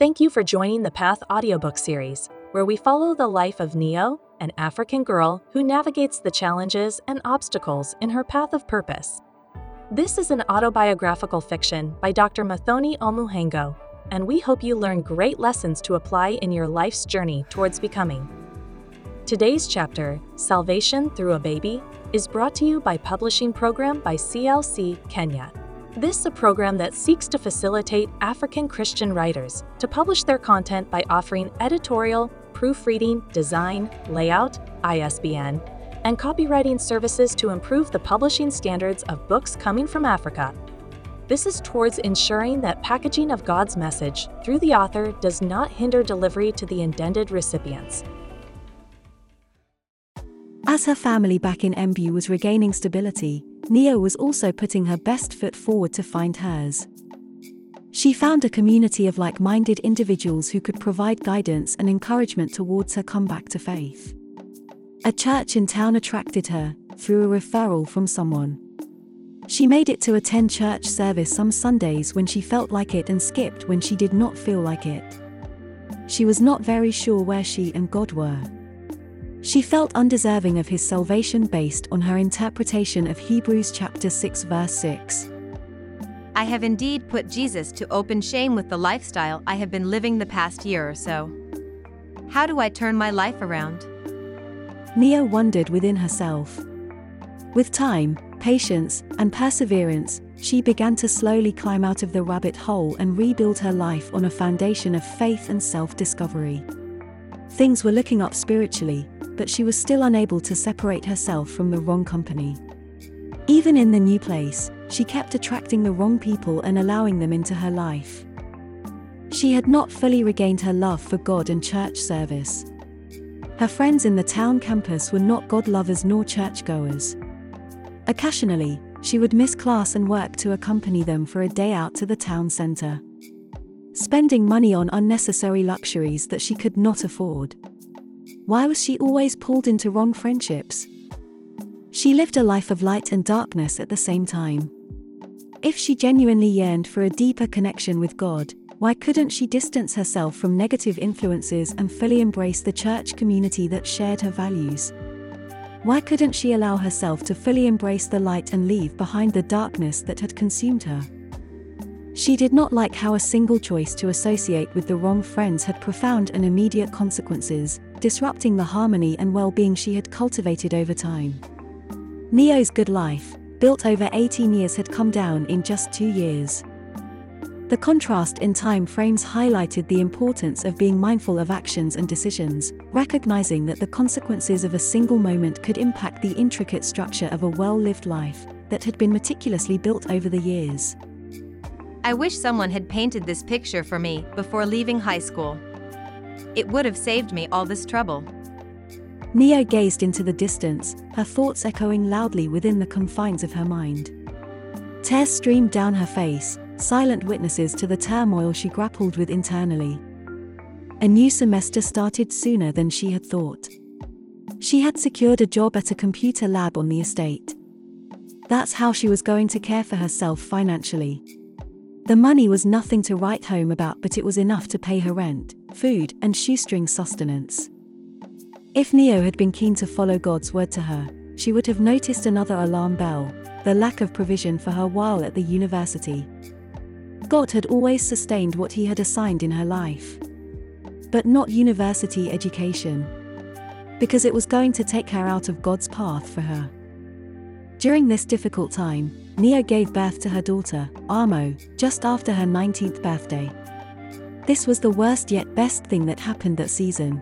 Thank you for joining the Path audiobook series, where we follow the life of Neo, an African girl who navigates the challenges and obstacles in her path of purpose. This is an autobiographical fiction by Dr. Muthoni Omuhango, and we hope you learn great lessons to apply in your life's journey towards becoming. Today's chapter, Salvation Through a Baby, is brought to you by Publishing Program by CLC Kenya. This is a program that seeks to facilitate African Christian writers to publish their content by offering editorial, proofreading, design, layout, ISBN, and copywriting services to improve the publishing standards of books coming from Africa. This is towards ensuring that packaging of God's message through the author does not hinder delivery to the intended recipients. As her family back in Embu was regaining stability, Neo was also putting her best foot forward to find hers. She found a community of like-minded individuals who could provide guidance and encouragement towards her comeback to faith. A church in town attracted her, through a referral from someone. She made it to attend church service some Sundays when she felt like it and skipped when she did not feel like it. She was not very sure where she and God were. She felt undeserving of his salvation based on her interpretation of Hebrews chapter 6 verse 6. I have indeed put Jesus to open shame with the lifestyle I have been living the past year or so. How do I turn my life around? Neo wondered within herself. With time, patience, and perseverance, she began to slowly climb out of the rabbit hole and rebuild her life on a foundation of faith and self-discovery. Things were looking up spiritually, but she was still unable to separate herself from the wrong company. Even in the new place, she kept attracting the wrong people and allowing them into her life. She had not fully regained her love for God and church service. Her friends in the town campus were not God lovers nor churchgoers. Occasionally, she would miss class and work to accompany them for a day out to the town center, spending money on unnecessary luxuries that she could not afford. Why was she always pulled into wrong friendships? She lived a life of light and darkness at the same time. If she genuinely yearned for a deeper connection with God, why couldn't she distance herself from negative influences and fully embrace the church community that shared her values? Why couldn't she allow herself to fully embrace the light and leave behind the darkness that had consumed her? She did not like how a single choice to associate with the wrong friends had profound and immediate consequences, disrupting the harmony and well-being she had cultivated over time. Neo's good life, built over 18 years, had come down in just 2 years. The contrast in time frames highlighted the importance of being mindful of actions and decisions, recognizing that the consequences of a single moment could impact the intricate structure of a well-lived life that had been meticulously built over the years. I wish someone had painted this picture for me before leaving high school. It would have saved me all this trouble. Neo gazed into the distance, her thoughts echoing loudly within the confines of her mind. Tears streamed down her face, silent witnesses to the turmoil she grappled with internally. A new semester started sooner than she had thought. She had secured a job at a computer lab on the estate. That's how she was going to care for herself financially. The money was nothing to write home about, but it was enough to pay her rent, food, and shoestring sustenance. If Neo had been keen to follow God's word to her, she would have noticed another alarm bell: the lack of provision for her while at the university. God had always sustained what he had assigned in her life, but not university education, because it was going to take her out of God's path for her. During this difficult time, Neo gave birth to her daughter, Amo, just after her 19th birthday. This was the worst yet best thing that happened that season.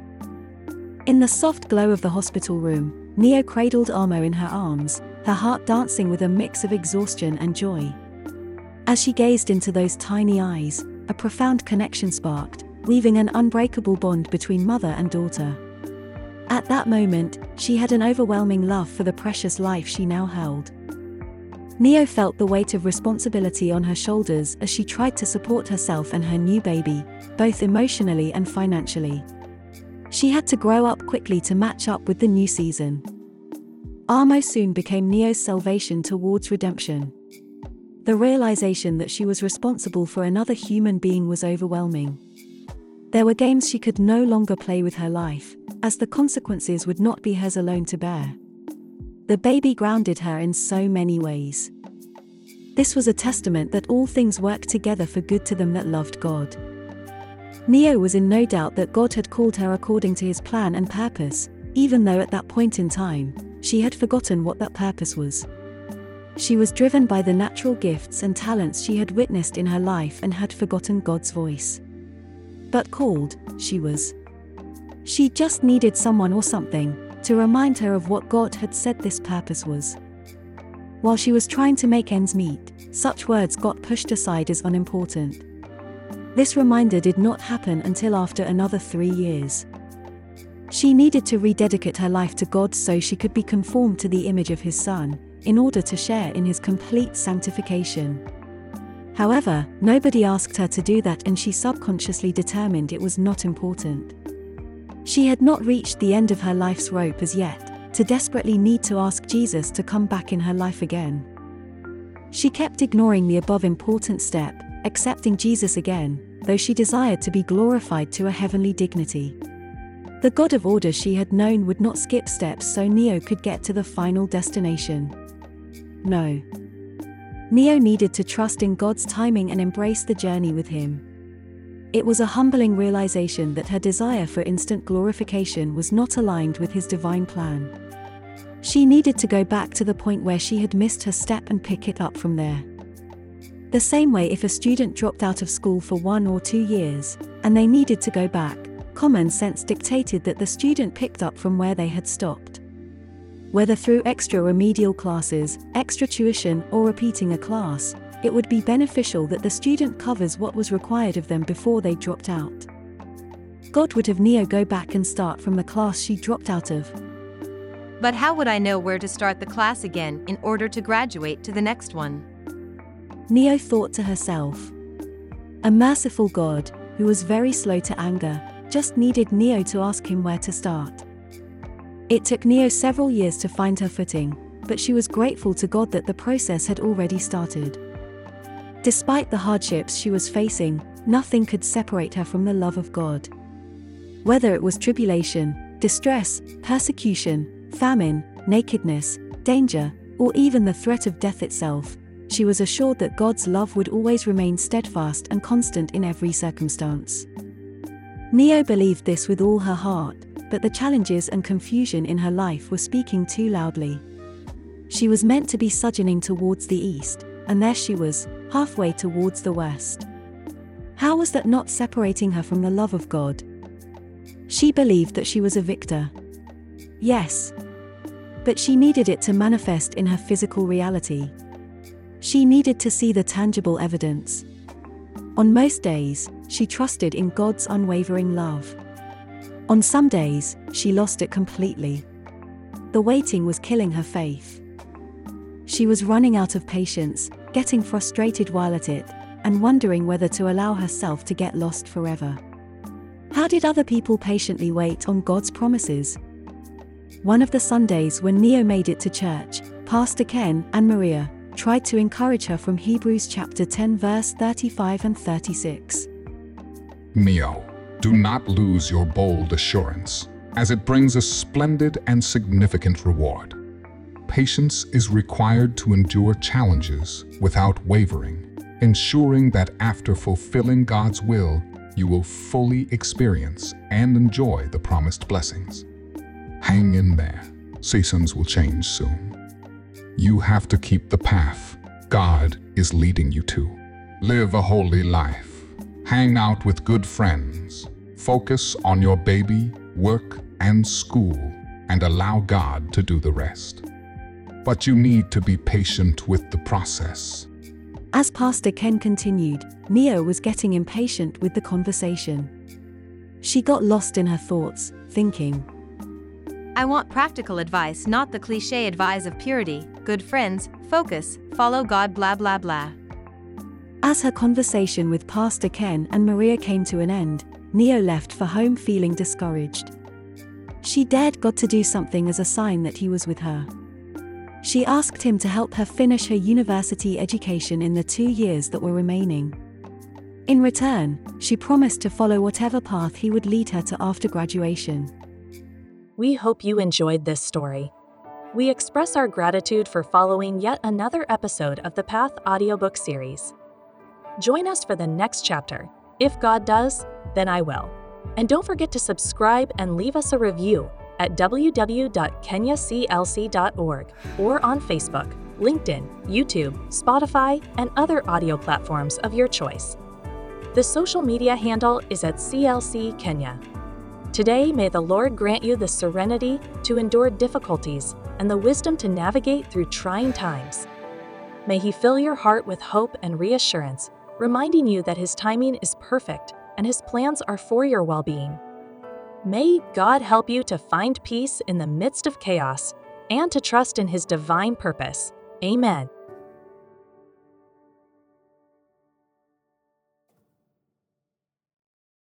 In the soft glow of the hospital room, Neo cradled Amo in her arms, her heart dancing with a mix of exhaustion and joy. As she gazed into those tiny eyes, a profound connection sparked, weaving an unbreakable bond between mother and daughter. At that moment, she had an overwhelming love for the precious life she now held. Neo felt the weight of responsibility on her shoulders as she tried to support herself and her new baby, both emotionally and financially. She had to grow up quickly to match up with the new season. Amo soon became Neo's salvation towards redemption. The realization that she was responsible for another human being was overwhelming. There were games she could no longer play with her life, as the consequences would not be hers alone to bear. The baby grounded her in so many ways. This was a testament that all things work together for good to them that loved God. Neo was in no doubt that God had called her according to his plan and purpose, even though at that point in time, she had forgotten what that purpose was. She was driven by the natural gifts and talents she had witnessed in her life and had forgotten God's voice. But called, she was. She just needed someone or something to remind her of what God had said this purpose was. While she was trying to make ends meet, such words got pushed aside as unimportant. This reminder did not happen until after another 3 years. She needed to rededicate her life to God so she could be conformed to the image of his Son, in order to share in his complete sanctification. However, nobody asked her to do that, and she subconsciously determined it was not important. She had not reached the end of her life's rope as yet, to desperately need to ask Jesus to come back in her life again. She kept ignoring the above important step, accepting Jesus again, though she desired to be glorified to a heavenly dignity. The God of order she had known would not skip steps so Neo could get to the final destination. No. Neo needed to trust in God's timing and embrace the journey with him. It was a humbling realization that her desire for instant glorification was not aligned with his divine plan. She needed to go back to the point where she had missed her step and pick it up from there. The same way if a student dropped out of school for 1 or 2 years, and they needed to go back, common sense dictated that the student picked up from where they had stopped. Whether through extra remedial classes, extra tuition, or repeating a class, it would be beneficial that the student covers what was required of them before they dropped out. God would have Neo go back and start from the class she dropped out of. But how would I know where to start the class again in order to graduate to the next one? Neo thought to herself. A merciful God, who was very slow to anger, just needed Neo to ask him where to start. It took Neo several years to find her footing, but she was grateful to God that the process had already started. Despite the hardships she was facing, nothing could separate her from the love of God. Whether it was tribulation, distress, persecution, famine, nakedness, danger, or even the threat of death itself, she was assured that God's love would always remain steadfast and constant in every circumstance. Neo believed this with all her heart, but the challenges and confusion in her life were speaking too loudly. She was meant to be sojourning towards the east, and there she was, halfway towards the west. How was that not separating her from the love of God? She believed that she was a victor. Yes. But she needed it to manifest in her physical reality. She needed to see the tangible evidence. On most days, she trusted in God's unwavering love. On some days, she lost it completely. The waiting was killing her faith. She was running out of patience, getting frustrated while at it, and wondering whether to allow herself to get lost forever. How did other people patiently wait on God's promises? One of the Sundays when Neo made it to church, Pastor Ken and Maria tried to encourage her from Hebrews chapter 10 verse 35 and 36. Neo, do not lose your bold assurance, as it brings a splendid and significant reward. Patience is required to endure challenges without wavering, ensuring that after fulfilling God's will, you will fully experience and enjoy the promised blessings. Hang in there. Seasons will change soon. You have to keep the path God is leading you to. Live a holy life. Hang out with good friends. Focus on your baby, work, and school, and allow God to do the rest. But you need to be patient with the process. As Pastor Ken continued, Neo was getting impatient with the conversation. She got lost in her thoughts, thinking, I want practical advice, not the cliché advice of purity, good friends, focus, follow God, blah blah blah. As her conversation with Pastor Ken and Maria came to an end, Neo left for home feeling discouraged. She dared God to do something as a sign that he was with her. She asked him to help her finish her university education in the 2 years that were remaining. In return, she promised to follow whatever path he would lead her to after graduation. We hope you enjoyed this story. We express our gratitude for following yet another episode of the Path audiobook series. Join us for the next chapter. If God does, then I will. And don't forget to subscribe and leave us a review at www.kenyaclc.org or on Facebook, LinkedIn, YouTube, Spotify, and other audio platforms of your choice. The social media handle is at CLC Kenya. Today, may the Lord grant you the serenity to endure difficulties and the wisdom to navigate through trying times. May He fill your heart with hope and reassurance, reminding you that His timing is perfect and His plans are for your well-being. May God help you to find peace in the midst of chaos and to trust in His divine purpose. Amen.